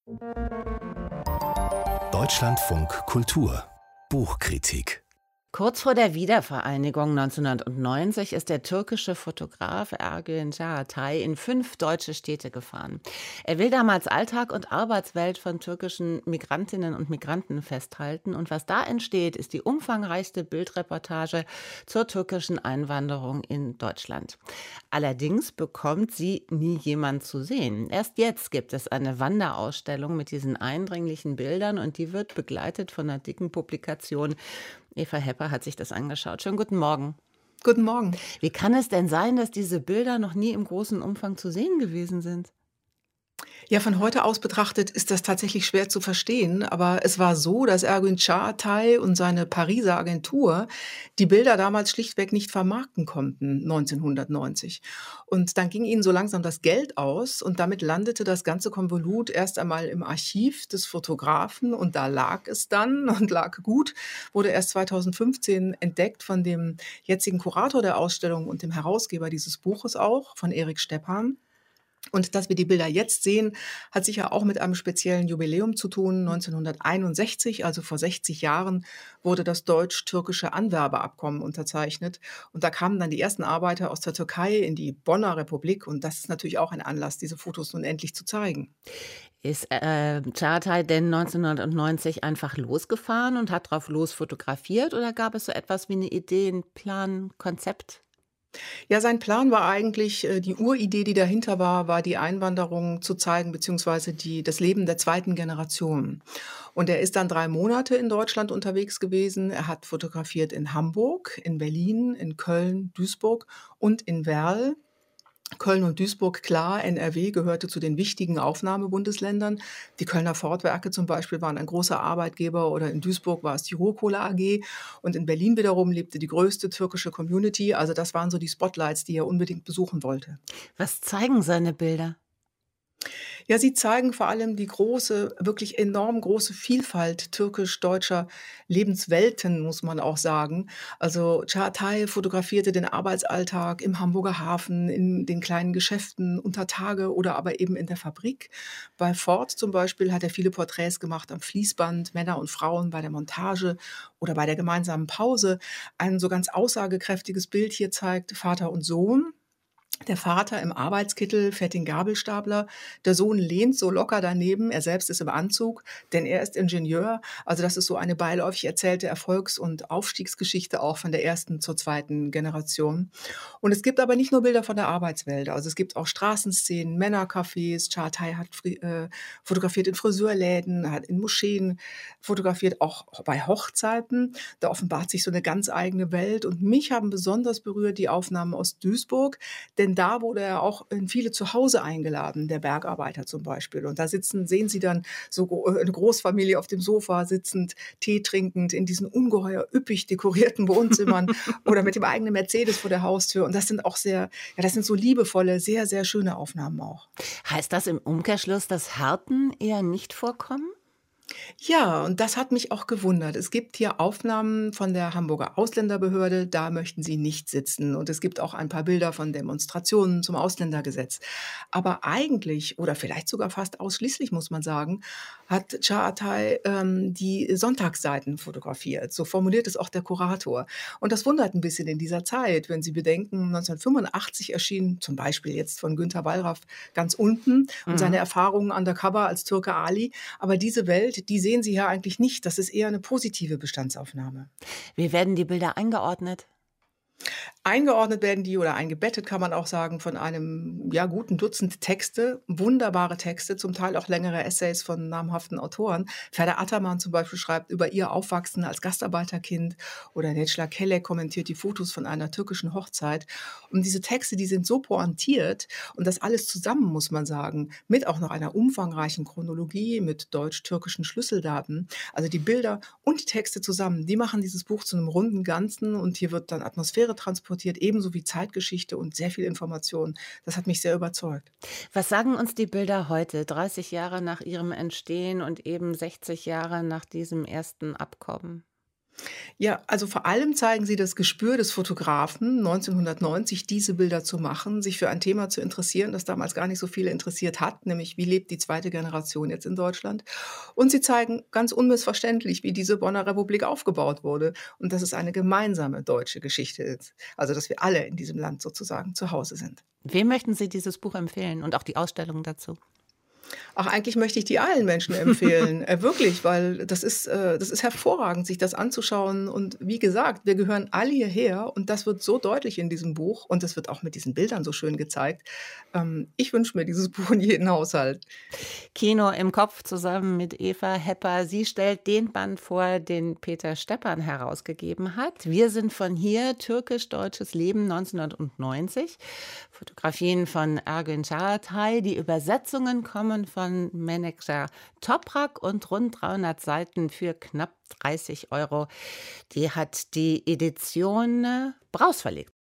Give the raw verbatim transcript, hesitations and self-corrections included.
Deutschlandfunk Kultur Buchkritik. Kurz vor der Wiedervereinigung neunzehnhundertneunzig ist der türkische Fotograf Ergün Çağatay in fünf deutsche Städte gefahren. Er will damals Alltag und Arbeitswelt von türkischen Migrantinnen und Migranten festhalten. Und was da entsteht, ist die umfangreichste Bildreportage zur türkischen Einwanderung in Deutschland. Allerdings bekommt sie nie jemand zu sehen. Erst jetzt gibt es eine Wanderausstellung mit diesen eindringlichen Bildern und die wird begleitet von einer dicken Publikation. Eva Hepper hat sich das angeschaut. Schönen guten Morgen. Guten Morgen. Wie kann es denn sein, dass diese Bilder noch nie im großen Umfang zu sehen gewesen sind? Ja, von heute aus betrachtet ist das tatsächlich schwer zu verstehen, aber es war so, dass Ergün Çağatay und seine Pariser Agentur die Bilder damals schlichtweg nicht vermarkten konnten, neunzehnhundertneunzig. Und dann ging ihnen so langsam das Geld aus und damit landete das ganze Konvolut erst einmal im Archiv des Fotografen und da lag es dann und lag gut, wurde erst zweitausendfünfzehn entdeckt von dem jetzigen Kurator der Ausstellung und dem Herausgeber dieses Buches auch, von Erik Stepan. Und dass wir die Bilder jetzt sehen, hat sicher auch mit einem speziellen Jubiläum zu tun. neunzehnhunderteinundsechzig, also vor sechzig Jahren, wurde das deutsch-türkische Anwerbeabkommen unterzeichnet. Und da kamen dann die ersten Arbeiter aus der Türkei in die Bonner Republik. Und das ist natürlich auch ein Anlass, diese Fotos nun endlich zu zeigen. Ist äh, Çağatay denn neunzehnhundertneunzig einfach losgefahren und hat drauf los fotografiert oder gab es so etwas wie eine Idee, einen Plan, Konzept? Ja, sein Plan war eigentlich, äh, die Uridee, die dahinter war, war die Einwanderung zu zeigen, beziehungsweise die, das Leben der zweiten Generation. Und er ist dann drei Monate in Deutschland unterwegs gewesen. Er hat fotografiert in Hamburg, in Berlin, in Köln, Duisburg und in Werl. Köln und Duisburg, klar, N R W gehörte zu den wichtigen Aufnahmebundesländern. Die Kölner Fortwerke zum Beispiel waren ein großer Arbeitgeber oder in Duisburg war es die Ruhrkohle A G und in Berlin wiederum lebte die größte türkische Community. Also das waren so die Spotlights, die er unbedingt besuchen wollte. Was zeigen seine Bilder? Ja, sie zeigen vor allem die große, wirklich enorm große Vielfalt türkisch-deutscher Lebenswelten, muss man auch sagen. Also Çağatay fotografierte den Arbeitsalltag im Hamburger Hafen, in den kleinen Geschäften unter Tage oder aber eben in der Fabrik. Bei Ford zum Beispiel hat er viele Porträts gemacht am Fließband, Männer und Frauen bei der Montage oder bei der gemeinsamen Pause. Ein so ganz aussagekräftiges Bild hier zeigt Vater und Sohn. Der Vater im Arbeitskittel fährt den Gabelstapler, der Sohn lehnt so locker daneben, er selbst ist im Anzug, denn er ist Ingenieur. Also das ist so eine beiläufig erzählte Erfolgs- und Aufstiegsgeschichte auch von der ersten zur zweiten Generation. Und es gibt aber nicht nur Bilder von der Arbeitswelt, also es gibt auch Straßenszenen, Männercafés. Çağatay hat äh, fotografiert in Friseurläden, hat in Moscheen fotografiert, auch bei Hochzeiten. Da offenbart sich so eine ganz eigene Welt und mich haben besonders berührt die Aufnahmen aus Duisburg, denn da wurde er auch in viele Zuhause eingeladen, der Bergarbeiter zum Beispiel. Und da sitzen, sehen Sie dann so eine Großfamilie auf dem Sofa sitzend, Tee trinkend, in diesen ungeheuer üppig dekorierten Wohnzimmern oder mit dem eigenen Mercedes vor der Haustür. Und das sind auch sehr, ja, das sind so liebevolle, sehr, sehr schöne Aufnahmen auch. Heißt das im Umkehrschluss, dass Härten eher nicht vorkommen? Ja, und das hat mich auch gewundert. Es gibt hier Aufnahmen von der Hamburger Ausländerbehörde, da möchten sie nicht sitzen. Und es gibt auch ein paar Bilder von Demonstrationen zum Ausländergesetz. Aber eigentlich, oder vielleicht sogar fast ausschließlich, muss man sagen, hat Çağatay ähm, die Sonntagsseiten fotografiert. So formuliert es auch der Kurator. Und das wundert ein bisschen in dieser Zeit, wenn Sie bedenken, neunzehnhundertfünfundachtzig erschien zum Beispiel jetzt von Günter Wallraff ganz unten und Mhm. seine Erfahrungen undercover als Türke Ali. Aber diese Welt, die sehen Sie hier eigentlich nicht. Das ist eher eine positive Bestandsaufnahme. Wie werden die Bilder eingeordnet? Eingeordnet werden die oder eingebettet, kann man auch sagen, von einem ja, guten Dutzend Texte, wunderbare Texte, zum Teil auch längere Essays von namhaften Autoren. Ferda Ataman zum Beispiel schreibt über ihr Aufwachsen als Gastarbeiterkind oder Necla Kelek kommentiert die Fotos von einer türkischen Hochzeit. Und diese Texte, die sind so pointiert und das alles zusammen, muss man sagen, mit auch noch einer umfangreichen Chronologie, mit deutsch-türkischen Schlüsseldaten. Also die Bilder und die Texte zusammen, die machen dieses Buch zu einem runden Ganzen und hier wird dann Atmosphäre transportiert, ebenso wie Zeitgeschichte und sehr viel Information. Das hat mich sehr überzeugt. Was sagen uns die Bilder heute, dreißig Jahre nach ihrem Entstehen und eben sechzig Jahre nach diesem ersten Abkommen? Ja, also vor allem zeigen sie das Gespür des Fotografen, neunzehnhundertneunzig diese Bilder zu machen, sich für ein Thema zu interessieren, das damals gar nicht so viele interessiert hat, nämlich wie lebt die zweite Generation jetzt in Deutschland. Und sie zeigen ganz unmissverständlich, wie diese Bonner Republik aufgebaut wurde und dass es eine gemeinsame deutsche Geschichte ist. Also dass wir alle in diesem Land sozusagen zu Hause sind. Wem möchten Sie dieses Buch empfehlen und auch die Ausstellung dazu? Ach, eigentlich möchte ich die allen Menschen empfehlen, äh, wirklich, weil das ist äh, das ist hervorragend, sich das anzuschauen. Und wie gesagt, wir gehören alle hierher und das wird so deutlich in diesem Buch und das wird auch mit diesen Bildern so schön gezeigt. Ähm, ich wünsche mir dieses Buch in jeden Haushalt. Kino im Kopf zusammen mit Eva Hepper. Sie stellt den Band vor, den Peter Steppan herausgegeben hat. Wir sind von hier, türkisch-deutsches Leben neunzehnhundertneunzig. Fotografien von Ergün Çağatay. Die Übersetzungen kommen von Menekşe Toprak und rund dreihundert Seiten für knapp dreißig Euro. Die hat die Edition äh, Braus verlegt.